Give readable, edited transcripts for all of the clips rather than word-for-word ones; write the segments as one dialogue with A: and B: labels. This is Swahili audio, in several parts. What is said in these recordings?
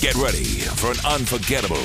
A: Get ready for an unforgettable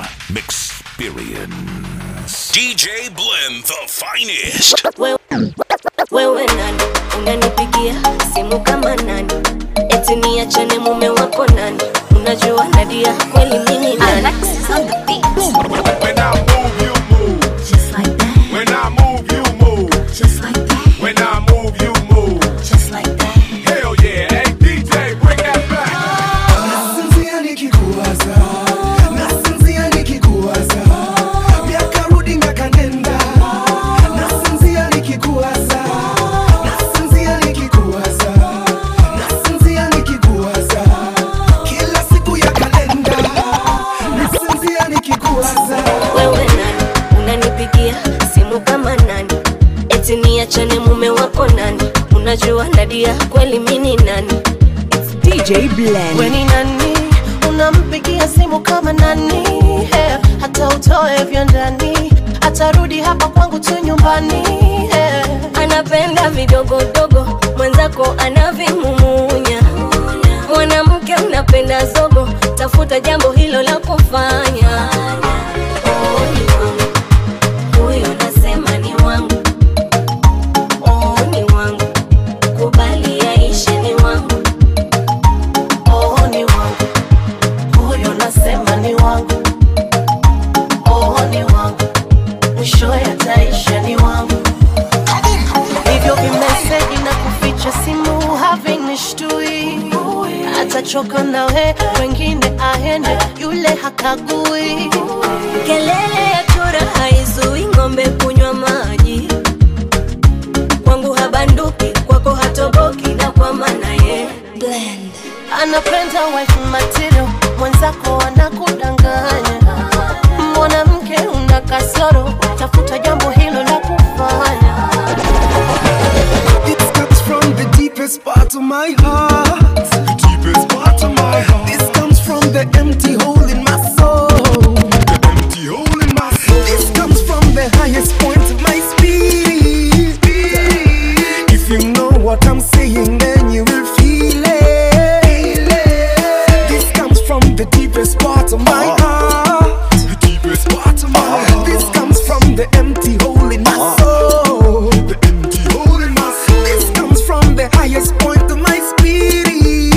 A: experience. DJ Blend, the finest.
B: Wewe nani, unanipigia simu kama nani? Eti niachane mume wako nani? Unajua Nadia kweli mimi nani? Alexis on the beat.
C: When I move, you move.
B: Just like that.
C: When I move, you move.
B: Just like that.
C: When I move, you move.
B: Just like that.
C: Hell yeah, hey DJ, bring that back.
D: Nasinzia nikikuwaza, nasinzia nikikuwaza, miaka rudi miaka nenda. Nasinzia nikikuwaza, nasinzia nikikuwaza, nasinzia nikikuwaza, kila siku ya kalenda. Nasinzia nikikuwaza.
B: Wewe nani, unanipigia simu kama nani? Eti niachane mume wako nani? Unajua Nadia kweli mimi nani?
E: DJ Blend.
F: We ni nani? Unampigia simu kama nani? Hey, hata utoe vya ndani, atarudi hapa kwangu tu nyumbani. Hey.
B: Anapenda vidogodogo, mwenzako anavimumunya. Mwanamke unapenda zogo, tafuta jambo hilo la kufanya. Oh, ni wangu, huyo nasema ni wangu. Oh, ni wangu, kubali yaishe ni wangu.
F: Oh, ni wangu, huyo nasema ni wangu. Oh, ni wangu, mwisho yataisha ni wangu. Hivyo vimeseji na kuficha simu havinishtui. Atachoka nawe, wengine aende, yule hakagui.
B: Kelele ya chura haizui ng'ombe kunywa maji. Kwangu habanduki, kwako hatoboki, na kwa maana ye Blend.
F: Anapenda wife material, mwenzako anakudanganya. Mwanamke una kasoro, tafuta jambo hilo la kufanya.
D: It comes from the deepest part of my heart.
C: The deepest part of my heart.
D: This comes from the empty hole in my soul.
C: The empty hole in my soul.
D: This comes from the highest point of my spirit. If you know what I'm saying, then you will feel it. This comes from the deepest part of my heart.
C: The deepest part of my heart.
D: This comes from the empty hole in my soul.
C: The empty hole in my soul.
D: This comes from the highest point of my spirit.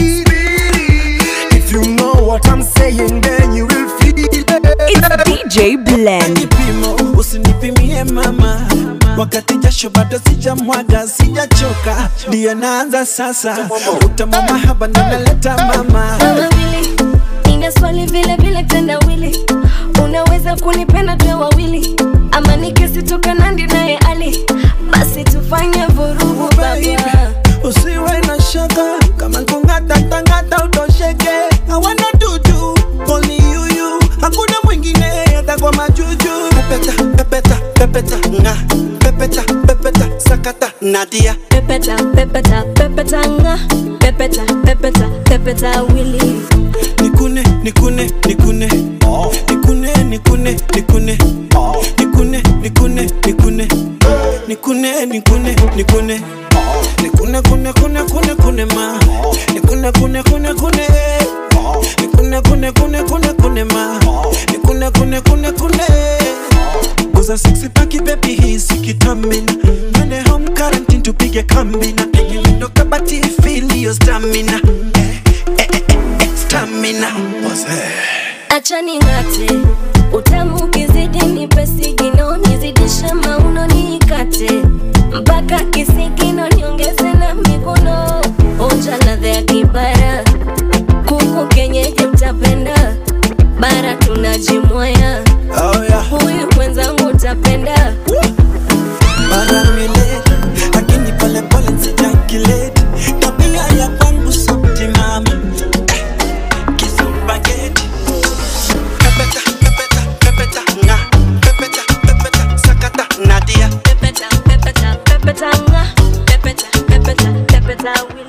D: If you know what I'm saying, then you will feel it.
E: It's DJ Blend.
G: Kipimo usinipimie mama, wakati jasho bado sijamwaga, sijachoka, ndio naanza sasa. Utamu mahaba ninaleta mama.
B: Mama Willy, nina swali vile vile tena Willy. Unaweza kunipenda tu wawili, ama nikisitoka Nandi naye Ali? Basi tufanye vurugu baba.
G: Usiwe na shaka, kama nkungata tangata utosheke. I wanna do only you, hakuna mwingine hata kwa majuju. Pepeta, pepeta, pepeta, nga. Pepeta, pepeta, sakata, Nadia.
B: Pepeta, pepeta, pepeta nga. Pepeta, pepeta, pepeta Willy.
G: Nikune, nikune, nikune. Nikune, nikune, nikune. Nikune, nikune, nikune. Nikune, nikune, nikune. Nikune, kune, kune, kune, kune ma. Nikune, kune, kune, kune. Nikune, kune, kune, kune, kune ma. Nikune, kune, kune, kune. Uza sexy paki baby hisi kitamina. Mene home quarantine tupige kambina. Ndo kabati feel your stamina. Stamina.
B: Acha ning'ate, utamu ukizidi nipe sigino, nizidishe mauno nikate, mpaka kisigino niongeze na mikono. Onja ladha ya kibara, kuku kenyeji mtapenda, bara tunajimwaya.
G: Oh yeah.
B: Huyu mwenzangu utapenda.
G: Maramile, lakini pole pole sijakilete. Tabia ya kwangu sabti mama. Kizumbageti. Pepeta, pepeta, pepeta, nga. Pepeta, pepeta, sakata, Nadia.
B: Pepeta, pepeta, pepeta nga. Pepeta, pepeta, pepeta Willy.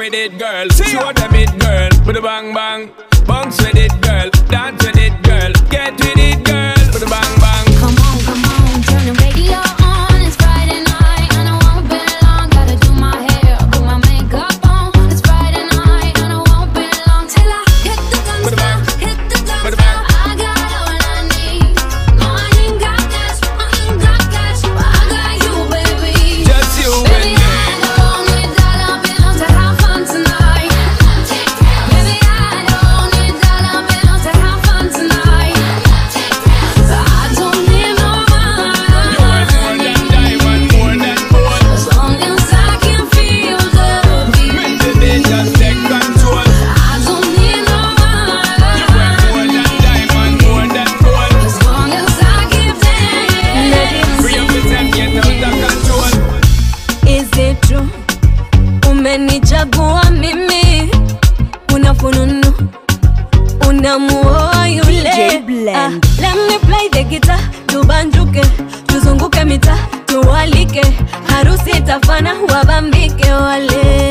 H: with it, girl. Show them it, girl. With a bang bang. Bounce with it, girl. Dance with it, girl. Get with it, girl. With a bang bang.
I: Come on, turn the radio on. It's Friday night and I won't be long. Gotta do my hair, put my makeup on. It's Friday night and I won't be long till I hit the dance floor, hit the dance floor. I got all I need. No, I ain't got cash, but I got you, baby.
H: Just you and me.
I: I don't need dollar bills to have fun tonight. Baby, I don't need dollar bills to have fun tonight. I don't need no money.
H: More than diamond, more than gold.
I: As long as I can feel the beat.
H: Make the day just take control.
I: I don't need no money.
H: More than diamond, more than gold.
I: As long as I keep dancing.
H: Free up yourself, get out of control.
B: Is it true? Umenichagua mimi, una fununu, unamuoa yule.
E: DJ Blend.
B: Let me play the guitar, tubanjuke, tuzunguke mita, tuwalike, harusi itafana, wabambike wale.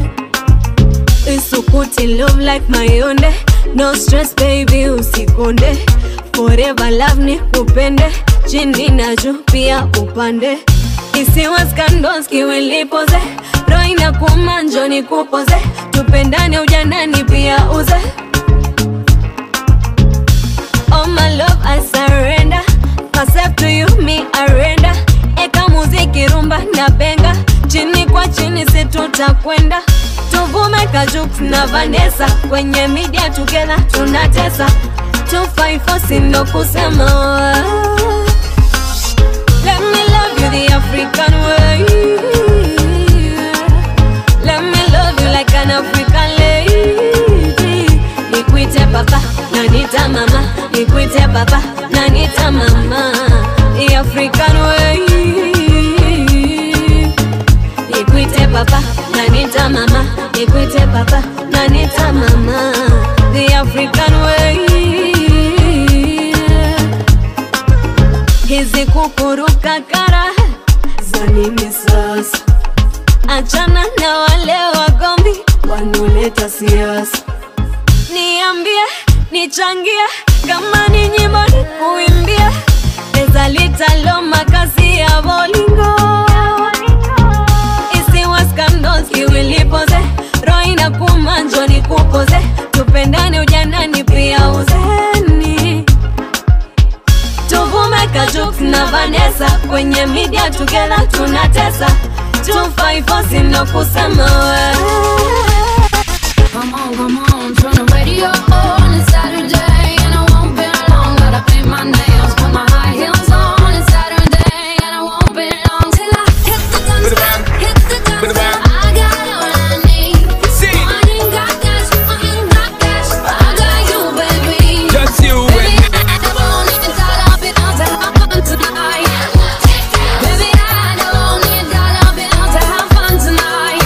B: Isukuti love like mayonde, no stress baby usikonde. Forever love ni kupende, chini na juu pia upande. Isiwe scandals kiwilipoze, roho inakuuma njoo nikupoze. Tupendane ujanani pia uze. Oh my love I surrender, myself to you me I render. Eka muziki rumba na benga, chini kwa chini si tutakwenda. Tuvume Kajux na Vanessa, kwenye media together tunatesa. 254 sindo kusema. Let me love you the African way. Let me love you like an African lady. Nikuite papa, nanita mama. Nikuite papa, nanita mama. The African way. Nikuite papa, nanita mama. Nikuite papa, nanita mama. The African way. Hizi kukuruka kara zanini sasa. Achana na wale wagombi wanuleta siasa. Niambie, nichangie, kama ni nyimbo nikuimbie. Eza litalo makazi ya bolingo. Isiwe scandals kiwilipoze, roho inakuuma njoo nikupoze. Tupendane ujanani pia uzeni. Tuvume Kajux na Vanessa, kwenye media together tunatesa. 254 sindo kusema we.
I: Come on, turn the radio on. It's Saturday and I won't be long. Gotta paint my nails, put my high heels on. It's Saturday and I won't be long till I hit the dance floor, hit the dance floor. I got all I need. No, I ain't got cash, but I got you, baby.
H: Just you and
I: Baby,
H: me.
I: I don't need dollar bills to have fun tonight. Baby, I don't need dollar bills to have fun tonight.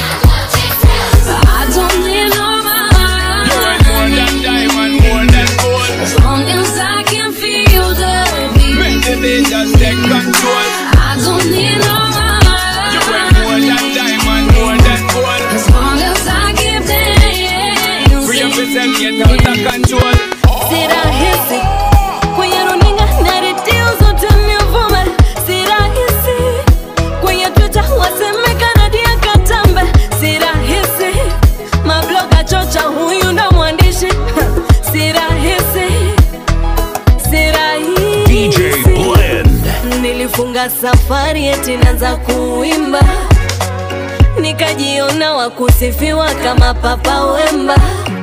I: I don't need no money.
H: More than diamond, more than gold.
I: As long as I can feel the beat.
H: Make the day just take control.
I: I don't need no money.
H: More than diamond, more than gold.
I: As long as I keep dancing.
H: Free up yourself, get out of control.
B: Si rahisi kwenye runinga na redio zote mivume. Si rahisi kwenye Twitter wasemekana dia katambe. Si rahisi mabloga chocha huyu ndo mwandishi. Si rahisi, si rahisi.
A: DJ Blend.
B: Nilifunga safari eti naanza kuimba, nikajiona wakusifiwa kama Papa Wemba.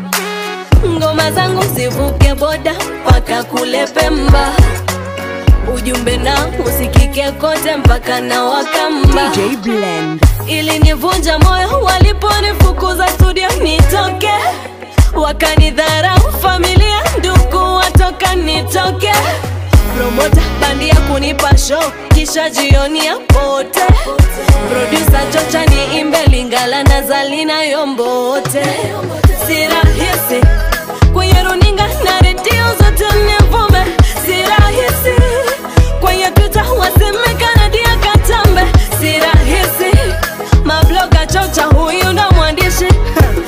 B: Ngoma zangu zivuke boda mpaka kule Pemba. Ujumbe na usikike kote mpaka na Wakamba.
E: DJ Blend.
B: Ili nivunja moyo waliponifukuza studio nitoke. Wakanidharau familia ndugu watoka nitoke. Promota bandia kunipa show kisha jioni ya pote. Producer chocha ni imbe Lingala na Zalina Yombote. Si rahisi kwenye runinga na redio zote nivume. Si rahisi kwenye Twitter wasemekana dia katambe. Si rahisi mabloga chocha huyu ndo mwandishi.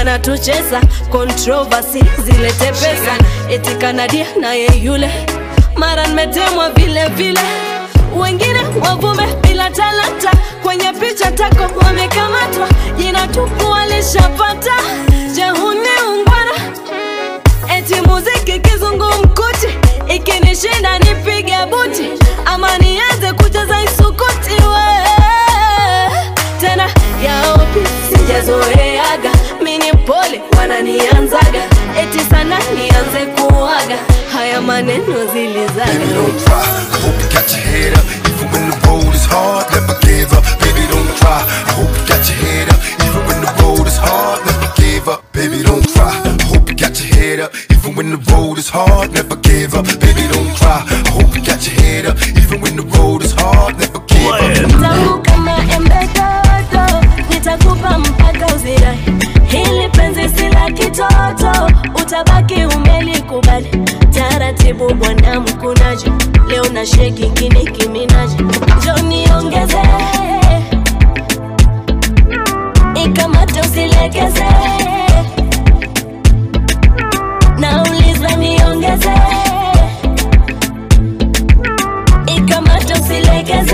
B: wanatucheza controversy zilete pesa. Eti Kanadia na ye yule mara nimetemwa vile vile, wengine wavume bila talanta, kwenye picha tako wamekamatwa, jina tupu walishapata. Je, hune ungwana? Eti muziki kizungumkuti, ikinishinda nipige buti, ama nianze kucheza isukuti we. Tena yaopi sijazoeaga, mini pole wananianzaga, eti sana nianze kuaga, haya maneno zilizaga.
C: Baby, don't try, I hope you got your head up. Even when the road is hard, never give up. Baby, don't try, I hope you got your head up. Even when the road is hard, never give up. Baby, don't try, I hope you got your head up. Even when the road is hard, never give up. Baby, don't try, I hope you got your head up. Even when the road is hard, never give up.
B: Tamu kama embe dodo, nitakupa mpaka uzirai. Hili penzi si la kitoto, utabaki umelikubali. Taratibu bwana mkunaji, leo na sheki Nicki Minaj. Njoo niongeze, ikamate usilegeze. Nauliza niongeze, ikamate usilegeze.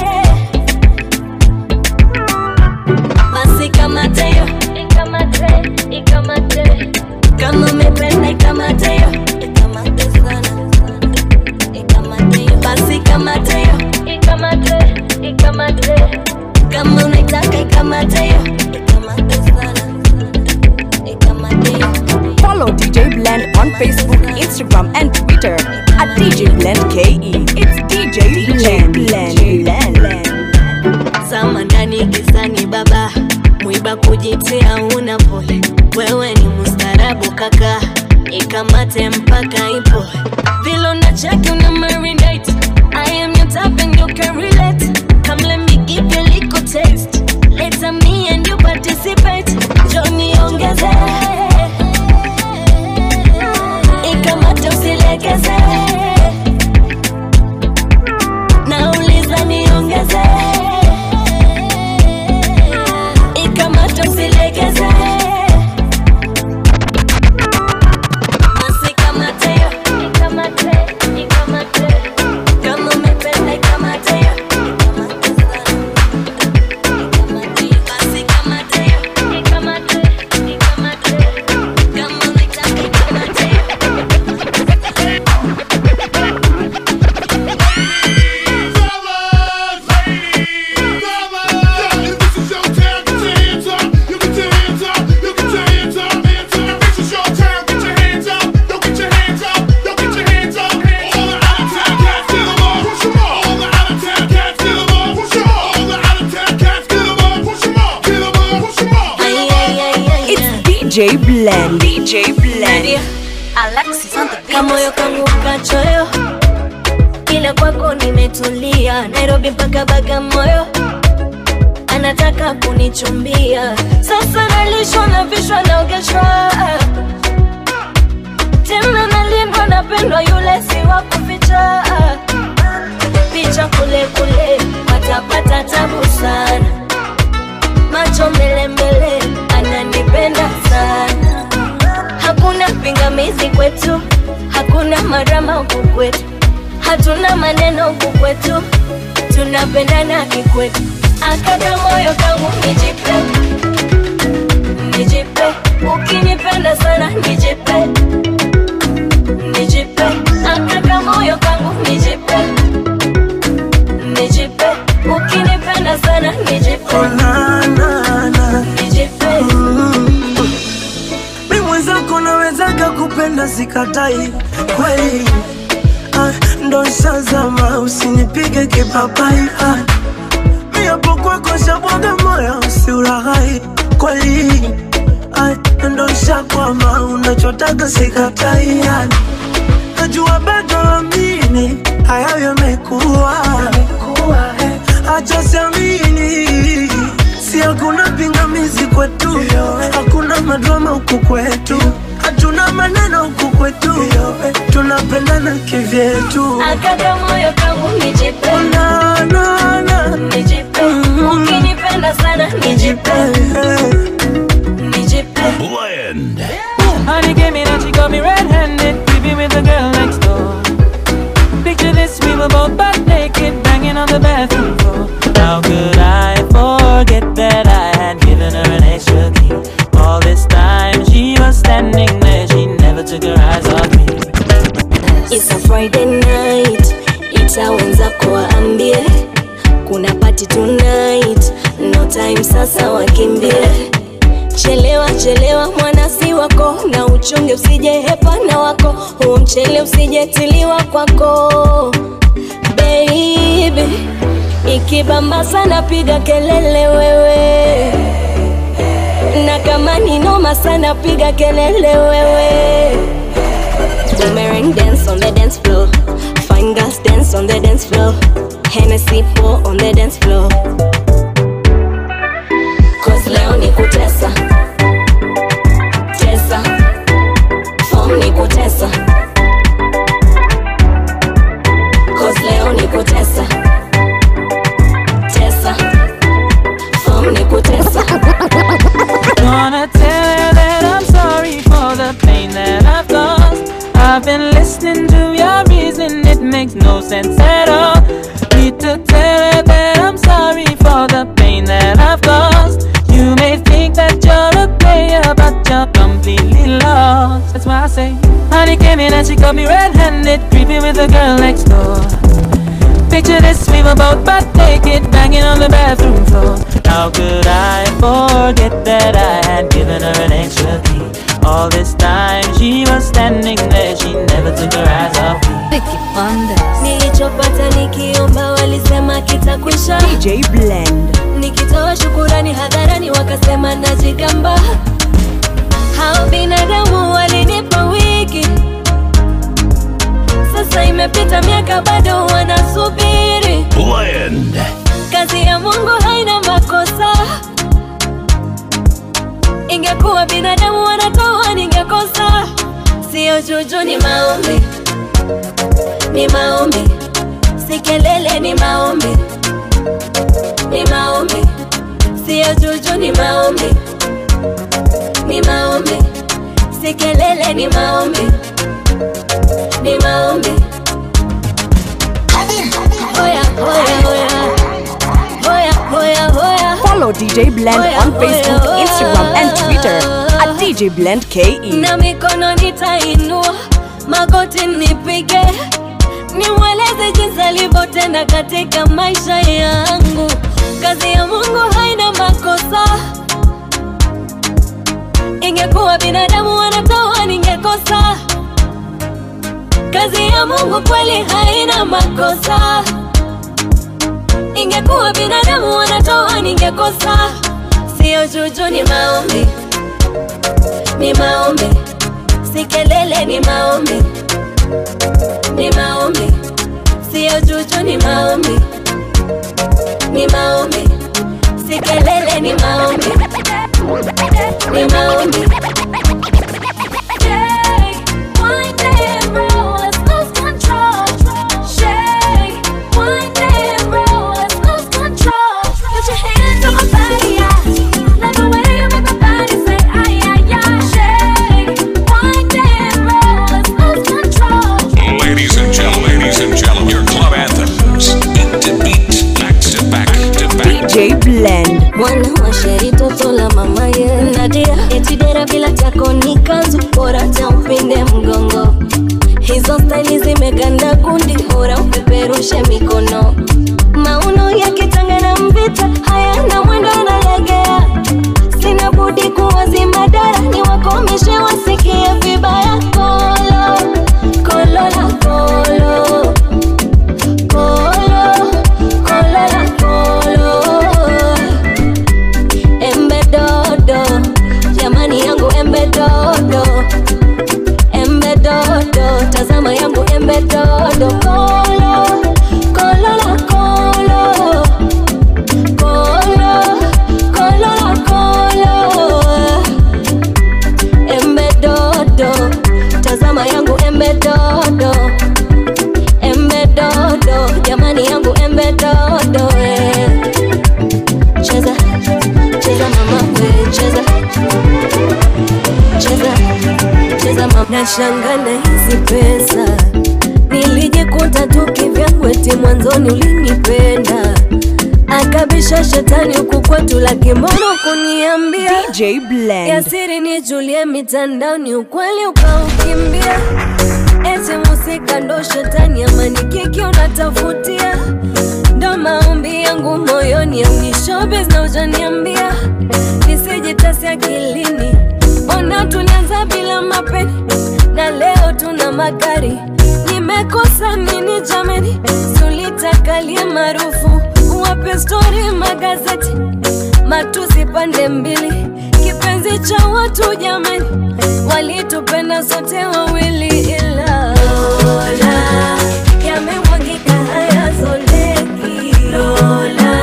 B: Basi kamate yo, ikamate, ikamate. Kama umependa ikamate yo, ikamate sana, ikamate yo. Basi kamate yo, ikamate, ikamate. Kama unaitaka ikamate yo, ikamate sana, ikamate yo.
E: Follow DJ Blend on Facebook, Instagram and Twitter at DJ Blend KE. It's DJ Blend.
B: Sama ndani gizani baba, mwiba kujitia una pole. Wewe ni mustarabu kaka, ikamate mpaka ipo. Vilo na chaki una marinate, I am your type and you can relate. Come let me give you a little taste, later me and you participate. Johnny ongeze, ikamate usilegeze. Nauliza niongeze, ikamate usilegeze. Basi kamate yo, ikamate, ikamate. Kama umependa ikamate yo, ikamate sana, ikamate yo. Basi kamate yo, ikamate, ikamate. Kama unataka ikamate yo.
E: DJ Blend. DJ Blend.
B: Alexis on the beat. Kamoyo kangu kachoyo, ila kwako nimetulia. Nairobi mpaka Bagamoyo, anataka kunichumbia. Sasa nalishwa na vishwa naogeshwa, tena nalindwa napendwa, yule si wa kuficha. Picha kule kule, watapata tabu sana. Macho mbele mbele, ananipenda sana. Hakuna pingamizi kwetu, hakuna marama huku kwetu. Hatuna maneno huku kwetu, tunapendana kikwetu. Akaka moyo kangu nijipe, nijipe. Ukinipenda sana nijipe, nijipe. Akaka moyo kangu nijipe, nijipe. Ukinipenda sana nijipe, nijipe.
J: Mimi mwenzako nawezaga kupenda sikatai kweli, ndo shazama usinipige kipapai. Mimi hapo kwako shabwaga moyo usiulaghai kweli, ndo shakwama unachotaka sikatai. Najua bado amini haya yamekuwa, acha siamini, si hakuna pingamizi kwetu, hakuna madrama huku kwetu, hatuna maneno huku kwetu, tunapendana kivyetu.
B: Akaka moyo kangu nijipe, nijipe. Ukinipenda sana nijipe, nijipe.
A: Blend.
K: Honey came in and she got me red-handed, creepy with the girl next door. Picture this, we were both butt naked, banging on the bathroom floor. How could I forget that I had given her an extra key? All this time she was standing there, she never took her eyes off me.
B: It's a Friday night, itawenza kuwaambie kuna party tonight, no time sasa wakimbie. Chelewa chelewa mwana si wako, na uchunge usije hepa na wako, huo mchele usije tiliwa kwako. Baby, ikibamba sana piga kelele wewe, na kama ni noma sana piga kelele wewe. Boomerang dance on the dance floor, fine girls dance on the dance floor, Hennessy pour on the dance floor. Cause leo ni kutesa, tesa, form ni kutesa. Cause leo ni kutesa, tesa, form ni kutesa.
K: Gonna tell her that I'm sorry for the pain that I've caused. I've been listening to your reason, it makes no sense at all. Need to tell her that I'm sorry for the pain that I've caused. You may think that you're a player, but you're completely lost. That's why I say, honey came in and she got me red-handed, creepy with the girl next door. Picture this, we were both butt naked, banging on the bathroom floor. How could I forget that I had given her an extra key? All this time she was standing there, she never took her eyes off me.
B: Nilichopata nikiomba walisema kitakwisha.
E: DJ Blend.
B: Nikitoa shukurani hadharani wakasema najigamba. Hao binadamu walinipa wiki, sasa imepita miaka bado wanasubiri.
A: Blend.
B: Kazi ya Mungu haina makosa, ingekuwa binadamu wanatoa ningekosa. Sio juju ni maombi, ni maombi, si kelele ni maombi, ni maombi, sio juju ni maombi, ni maombi, si kelele ni maombi, ni maombi. Hoya, hoya, hoya, hoya, hoya, hoya.
E: Follow DJ Blend on Facebook, Instagram and Twitter at DJ Blend KE.
B: Na mikono nitainua, magoti nipige, nimweleze jinsi alivyotenda katika maisha yangu. Kazi ya Mungu haina makosa, ingekuwa binadamu wanatoa ningekosa. Kazi ya Mungu kweli haina makosa, ingekuwa binadamu wanatoa ningekosa. Sio juju ni maombi, ni maombi, si kelele ni maombi, ni maombi, sio juju ni maombi, ni maombi, si kelele ni maombi, ni maombi.
A: Ladies and gentlemen, your club anthems. Beat to beat, back to back to back.
E: DJ Blend.
B: Mwana wa sheri toto la mama ye Nadia, eti dera bila chako ni kanzu, bora cha upinde mgongo. Hizo style zimeganda kundi, bora upeperushe mikono. Mauno ya kitanga na mvita, hayana mwendo analegea. Sina budi kuwazima dara, ni wakomishe wasikie vibaya. Kolo, kolo la kolo, kolo, kolo la kolo. Embe dodo, jamani yangu embe dodo, embe dodo, tazama yangu embe dodo. Kolo, kolo la kolo, kolo, kolo la kolo. Embe dodo, tazama yangu embe dodo, embe dodo, jamani yangu embe dodo. Cheza, cheza mama we, cheza, Nashangana hizi pesa, nilijikuta tu kivyangu, eti mwanzoni ulinipenda. Akabisha shetani huku kwetu la kimono kuniambia
E: DJ Blend.
B: ya siri nijulie mitandaoni, ukweli ukaukimbia. Eti musika ndo shetani, amani kiki unatafutia. Ndo maombi yangu moyoni, au ni showbiz na ujaniambia nisijitasi akilini. Ona tulianza bila mapeni na leo tuna magari. Nimekosa nini jameni? Sulitakalie maarufu, wape story magazeti, matusi pande mbili, kipenzi cha watu jameni. Walitupenda sote wawili, ila Lola yamemwagika hayazoleki. Lola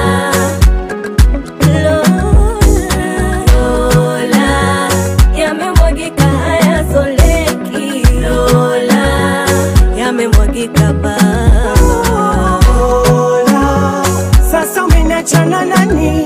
B: yamemwagika hayazoleki. Lola yamemwagika ba.
J: Sasa umeniachana nani?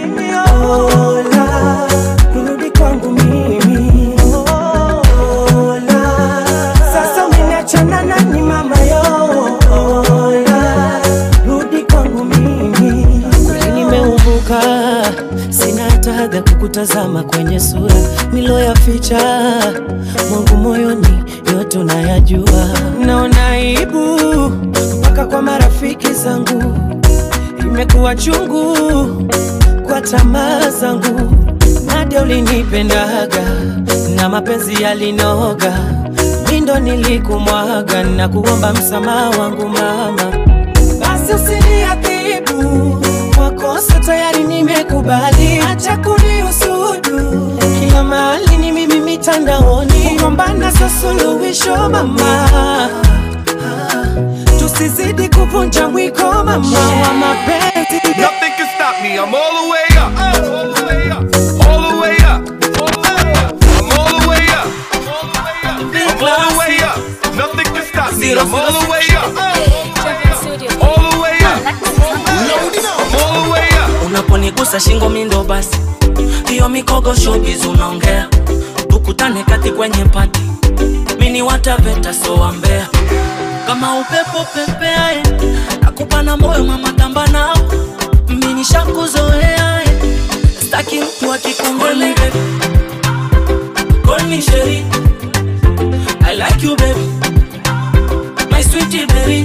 J: Lola, rudi kwangu mimi. Lola, sasa umeniachana nani mama yo? Lola, rudi kwangu mimi. Kweli nimeumbuka, sina hata hadha kukutazama kwenye sura niloyaficha mwangu moyoni, yote unayajua. Naona aibu mpaka kwa marafiki zangu, imekuwa chungu kwa tamaa zangu. Nadia ulinipendaga na mapenzi yalinoga, mindo nilikumwaga na kuomba msamaha wangu mama. Basi usiniadhibu, makosa tayari nimekubali. Acha kunihusudu, kila mahali ni mimi mitandaoni. Kugombana sio suluhisho mama, tusizidi kuvunja mwiko mama wa mapenzi.
C: Nothing can stop me, I'm all the way up. All the way up. All the way up. I'm all the way up. I'm all the way up. Nothing can stop me, I'm all the way up. All the way up. I'm all the way up.
L: Unaponigusa shingo mindo basi, hiyo mikogo showbiz unaongea. Tukutane kati kwenye party, mini wataveta so wambea. Kama upepo pepea, nakupa na moyo mama tamba nao. Mini shakuzoea, staki mtu akikongole. Call me Sherry, I like you baby, my sweetie baby.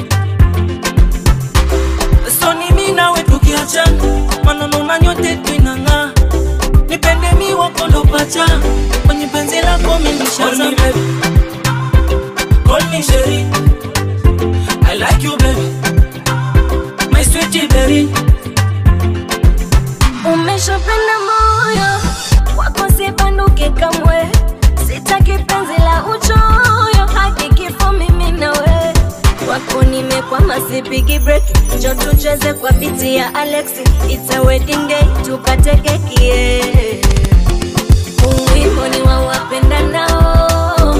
L: So ni mimi nawe tukiachana, maneno na nyote twinanga. Nipende mi wako ndo pacha, kwenye penzi lako mimi nishaza. Call me Sherry, I like you baby, my sweetie baby.
B: Umeshapenda moyo wako, sipanduke kamwe. Sitaki penzi la uchoyo, haki kifo mimi nawe. Wako nimekwama, sipigi break. Njoo tucheze kwa biti ya Alexi, it's a wedding day, tukate keki. Wimbo ni wa wapenda nao,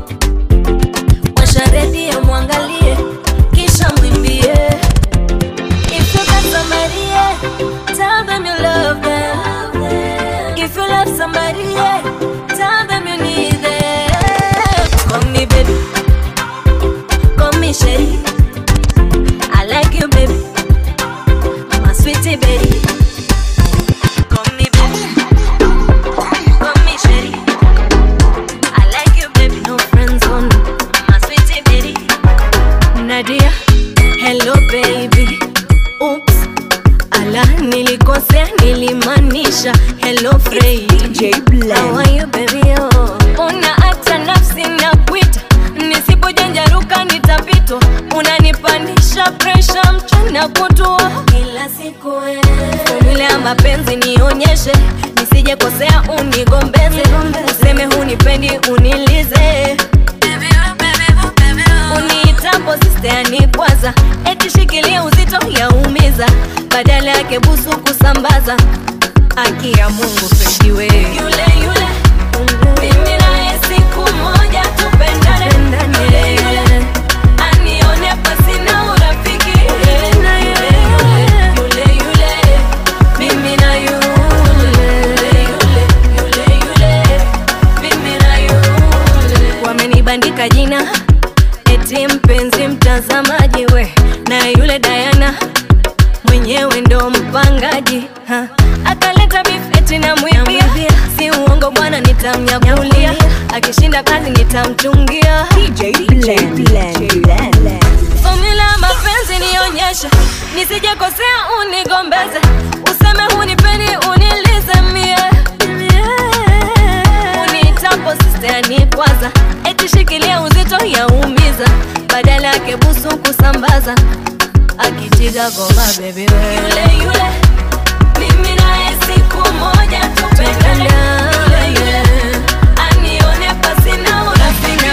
B: washa redio mwangalie, kisha mwimbie. If you got somebody, tell them you love them. If you love somebody, tell them you need them. Call me baby, call me Sherry, I like you baby, my sweetie baby. Call me baby, call me Sherry, I like you baby, no friends on, my sweetie baby. Nadia, hello baby. Oops, ala nilikosea, nilimanisha hello Frey.
E: DJ Blend.
B: How are you baby oh? Una hata nafsi na kuita, nisipojanjaruka nitapitwa. Unanipandisha pressure mchana kutua kila siku. Formula ya mapenzi nionyeshe, nisije kosea unigombeze. Useme hunipendi unilize, unitambo sister ni kwanza. Eti shikilia uzito yaumiza, badala yake busu kusambaza. Aki ya Mungu pendiwe yule yule, mimi naye siku moja tupendane. Yule yule anione pasi na urafiki. Yule yule mimi na yule. Yule yule mimi na yule. Kwa mpenzi mtazamaji we na yule Diana mwenyewe ndo mpangaji akaleta bifeti na mwibia, si uongo bwana nitamnyakulia, akishinda kazi nitamchungia. DJ Blend. Formula mapenzi nionyeshe, nisije kosea unigombeze, useme hunipeni unilize mie, unitapo sister ni kwaza, eti shikilia uzito yaumiza, badala yake busu kusambaza, akitiga goma baby we yule mimi naye siku moja tupendane, yule anione pasi na urafiki.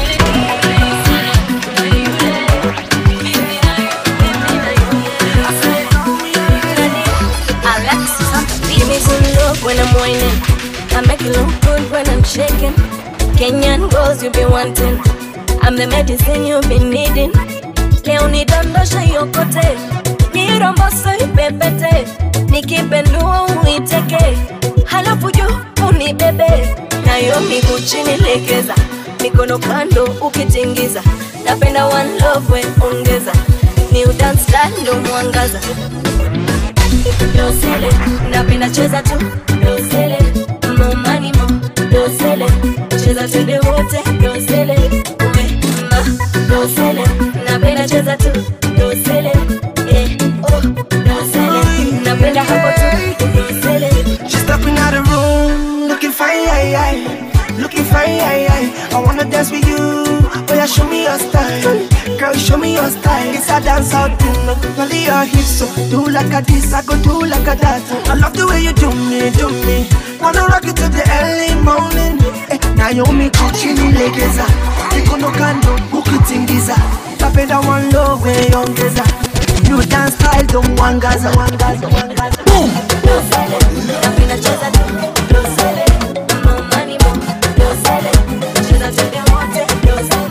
B: Give me good love when I'm whining, I make it look good when I'm shaking. Kenyan girls you be wanting, I'm the medicine you've been needing. Leo nidondosha yokote, niromboso ipepete, nikipendua uiteke, halafu juu unibebe, nayo miguu chini legeza, mikono kando ukitingiza, napenda one love we ongeza, new dance style ndo mwangaza. Dosele, napenda cheza tu, dosele, more money more, dosele, cheza tude wote, dosele, ume, ma, dosele, napenda cheza tu, dosele, oh, dosele, napenda hapo tu, dosele.
D: She's stepping out the room, looking fine, looking fine, I wanna dance with you, oh yeah, show me your style. Girl, show me your style. It's a dance out thing, no only your hips. So do like a this, I go do like a that. I love the way you do me. Wanna rock it to the early morning. Naomi kuchini legeza, mikono kando ukitingiza, napenda one love we ongeza, new dance style don't wangaza. Boom.
B: Dosele, napenda cheza tu, dosele, more money more, dosele, cheza tude wote, dosele.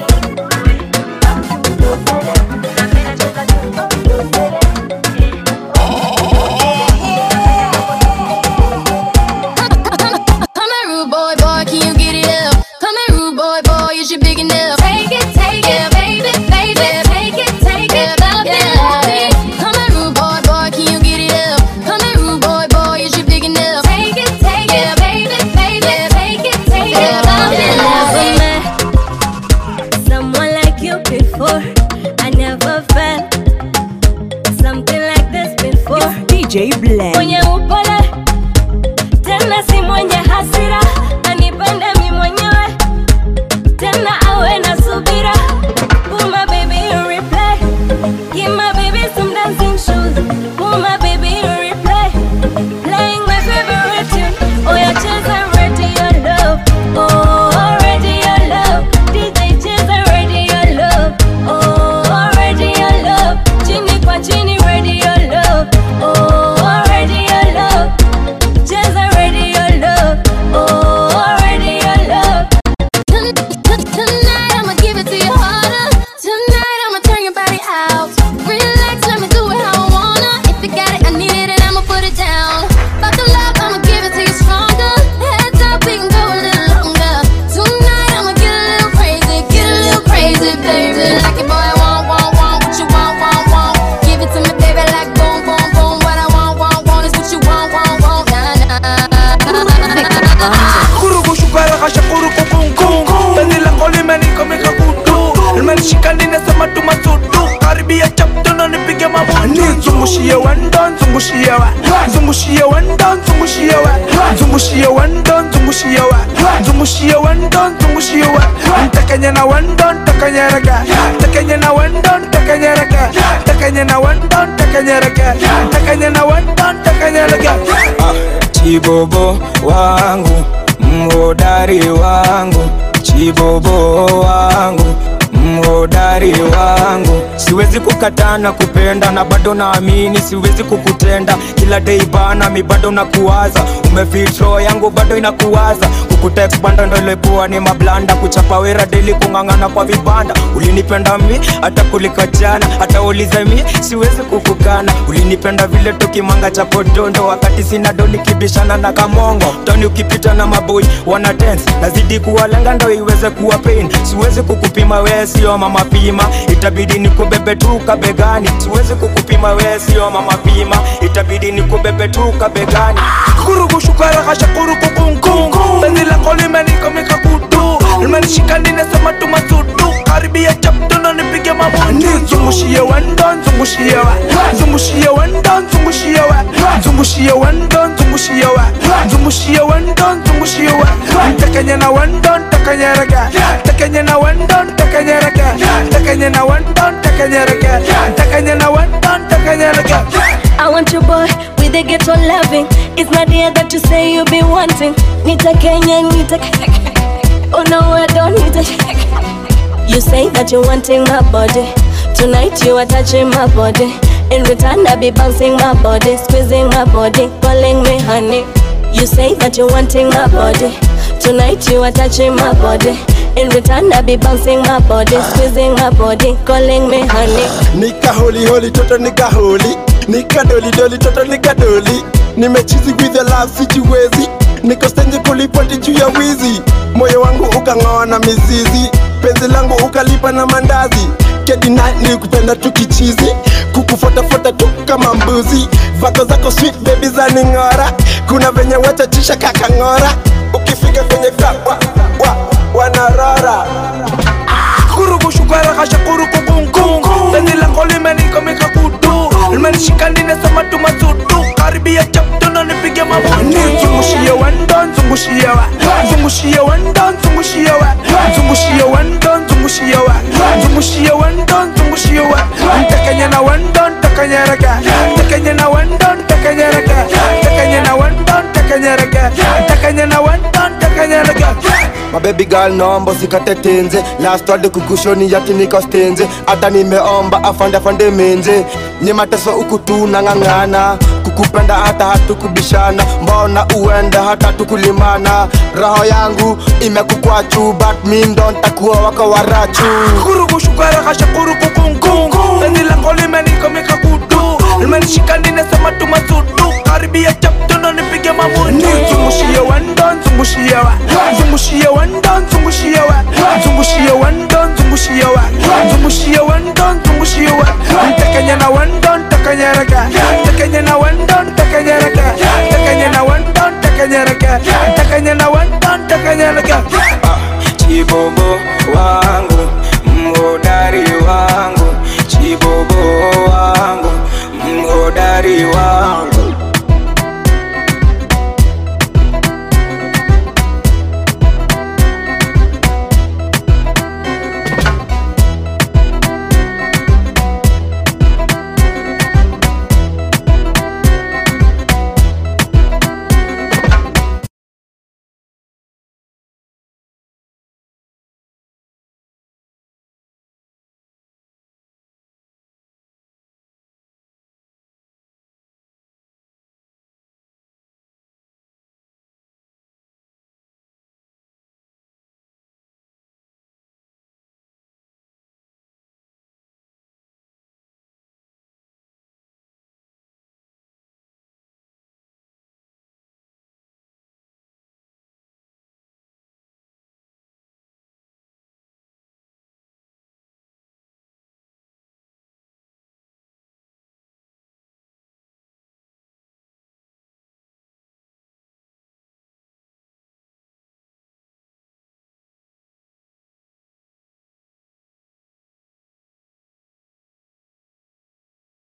E: DJ Blend.
B: Mwenye upole, tena si mwenye hasira, anipende mi mwenyewe, tena awe na subira. Put my baby in replay, give my baby some dancing shoes. Put my baby in replay, playing my favorite tune. Oh yeah, cheza ready your love, oh ready your love. DJ cheza ready your love, oh ready your love. Chini kwa chini ready your love, oh.
D: Zungushie wandon, zungushie wa, zungushie wandon, zungushie wa, zungushie wandon, zungushie wa, zungushie wandon, zungushie wa. Takanya na wandon, takanya raga, takanya na wandon, takanya raga, takanya na wandon, takanya raga, takanya na wandon, takanya raga.
M: Chibobo wangu, mhodari wangu, chibobo wangu, mhodari wangu. Siwezi kukatana kupenda na bado naamini siwezi kukutenda. Kila day bana mi bado nakuwaza, umefit roho yangu bado inakuwaza. kukutext banda ndo ilikuwa ni mablanda, kuchapa wera daily kungangana kwa vibanda. Ulinipenda mi hata kuliko jana, hata uliza mi siwezi kukukana. Ulinipenda vile tukimanga cha podondo, wakati sina doni kibishana na kamongo. Toni ukipita na maboy wana dance, nazidi kuwalenga ndo iweze kuwa pain. Siwezi kukupima we sio mama pima, itabidi nikubebe tu kabegani. Siwezi kukupima we sio mama pima, itabidi nikubebe tu kabegani.
N: Kurugu shukara kasha kurugu kungu, benzi lako limenikomika kutu, limenishika ninasema tu masudu. Karibia chapto na nipige mabutu. Zungushie wendo, zungushie wa, zungushie wendo, zungushie wa, zungushie wendo, zungushie wa, zungushie wendo, zungushie wa. Ntakanya na wendo, ntakanya raga, ntakanya na wendo, ntakanya raga, ntakanya na wendo, ntakanya raga, ntakanya na wendo, ntakanya raga.
B: I want your boy with the ghetto loving. It's not the that you say you be wanting. Nita Kenya, nita. Oh no, I don't need it. You say that you're wanting my body. Tonight you are touching my body. In return I be bouncing my body, squeezing my body, calling me honey. You say that you're wanting my body. Tonight you are touching my body. In return I be bouncing my body, squeezing my body, calling me honey.
O: Nika holy holy toto nika holy, nika doli doli toto nika doli. Nimechizi with the love sijiwezi, niko stenje kulipoti juu ya wizi. Moyo wangu ukang'oa na mizizi, penzi langu ukalipa na mandazi. Kedi night ni kupenda tukichizi, kukufuata tu kama mbuzi. Vako zako sweet baby za ning'ora, kuna venye wachachisha kakang'ora. Ukifika kwenye club wanarora.
N: Kurugu shukara kasha kurugu kungu, benzi lako limenikomika kutu, limenishika ninasema tu masudu. Karibia chapto na nipige mabutu. Zungushie wendo, zungushie wa, zungushie wendo, zungushie wa, zungushie wendo, zungushie wa, zungushie wendo, zungushie wa. Ntakanya na wendo, ntakanya raga, ntakanya na wendo, ntakanya raga, ntakanya na wendo, ntakanya raga, ntakanya na wendo, ntakanya raga.
O: My baby girl naomba usikate tenze, last word kukushoni yati niko stenze. Hata nimeomba afande menze, nye mateso ukutu na ngangana. Kukupenda hata hatukubishana, mbona uende hata tukulimana. Roho yangu imekukwachu, but mi ndo ntakuwa wako warachu.
N: Kurugu shukara kasha kurugu kungu, benzi lako limenikomika kutu, limenishika ninasema tu masudu. Karibia chapto na nipige mabutu. Zungushie wendo, zungushie wa, zungushie wendo, zungushie wa, zungushie wendo, zungushie wa, zungushie wendo, zungushie